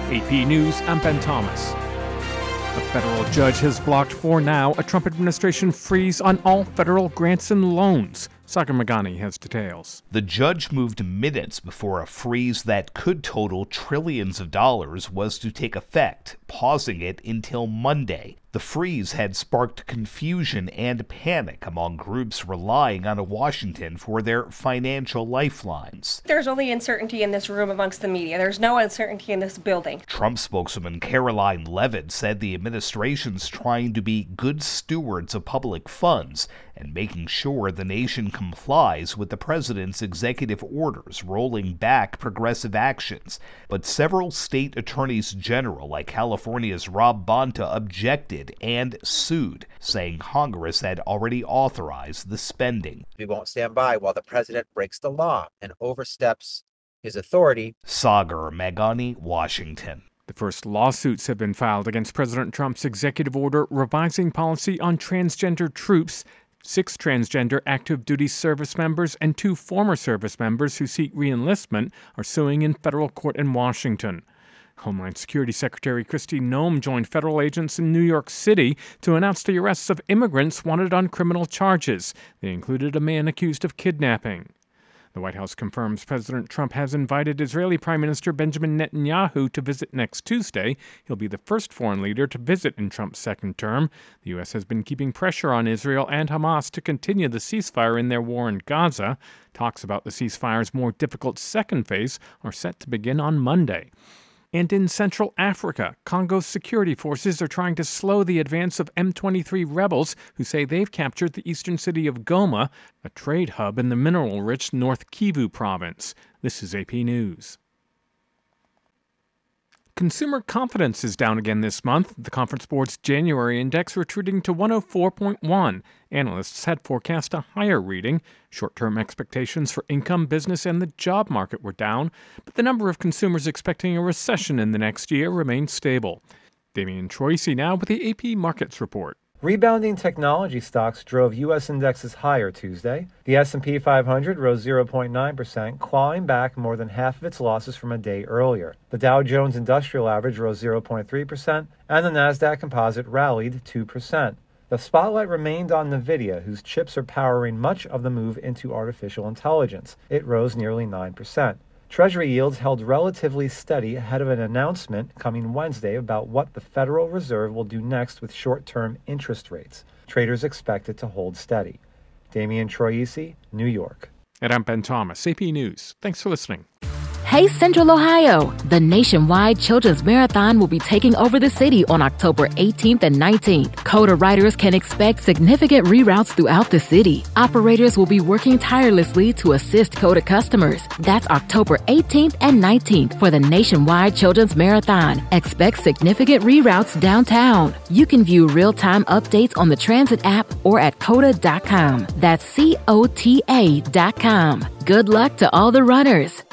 AP News, I'm Ben Thomas. A federal judge has blocked for now a Trump administration freeze on all federal grants and loans. Sagar Meghani has details. The judge moved minutes before a freeze that could total trillions of dollars was to take effect, pausing it until Monday. The freeze had sparked confusion and panic among groups relying on Washington for their financial lifelines. There's only uncertainty in this room amongst the media. There's no uncertainty in this building. Trump spokeswoman Caroline Leavitt said the administration's trying to be good stewards of public funds and making sure the nation complies with the president's executive orders rolling back progressive actions. But several state attorneys general, like California's Rob Bonta, objected and sued, saying Congress had already authorized the spending. We won't stand by while the president breaks the law and oversteps his authority. Sagar Meghani, Washington. The first lawsuits have been filed against President Trump's executive order revising policy on transgender troops. 6 transgender active duty service members and 2 former service members who seek reenlistment are suing in federal court in Washington. Homeland Security Secretary Kristi Noem joined federal agents in New York City to announce the arrests of immigrants wanted on criminal charges. They included a man accused of kidnapping. The White House confirms President Trump has invited Israeli Prime Minister Benjamin Netanyahu to visit next Tuesday. He'll be the first foreign leader to visit in Trump's second term. The U.S. has been keeping pressure on Israel and Hamas to continue the ceasefire in their war in Gaza. Talks about the ceasefire's more difficult second phase are set to begin on Monday. And in Central Africa, Congo's security forces are trying to slow the advance of M23 rebels who say they've captured the eastern city of Goma, a trade hub in the mineral-rich North Kivu province. This is AP News. Consumer confidence is down again this month. The Conference Board's January index retreating to 104.1. Analysts had forecast a higher reading. Short-term expectations for income, business, and the job market were down, but the number of consumers expecting a recession in the next year remained stable. Damian Troisi now with the AP Markets Report. Rebounding technology stocks drove U.S. indexes higher Tuesday. The S&P 500 rose 0.9%, clawing back more than half of its losses from a day earlier. The Dow Jones Industrial Average rose 0.3%, and the Nasdaq Composite rallied 2%. The spotlight remained on NVIDIA, whose chips are powering much of the move into artificial intelligence. It rose nearly 9%. Treasury yields held relatively steady ahead of an announcement coming Wednesday about what the Federal Reserve will do next with short-term interest rates. Traders expect it to hold steady. Damian Troisi, New York. And I'm Ben Thomas, AP News. Thanks for listening. Hey, Central Ohio! The nationwide Children's Marathon will be taking over the city on October 18th and 19th. CODA riders can expect significant reroutes throughout the city. Operators will be working tirelessly to assist CODA customers. That's October 18th and 19th for the nationwide Children's Marathon. Expect significant reroutes downtown. You can view real-time updates on the Transit app or at CODA.com. That's COTA.com. Good luck to all the runners.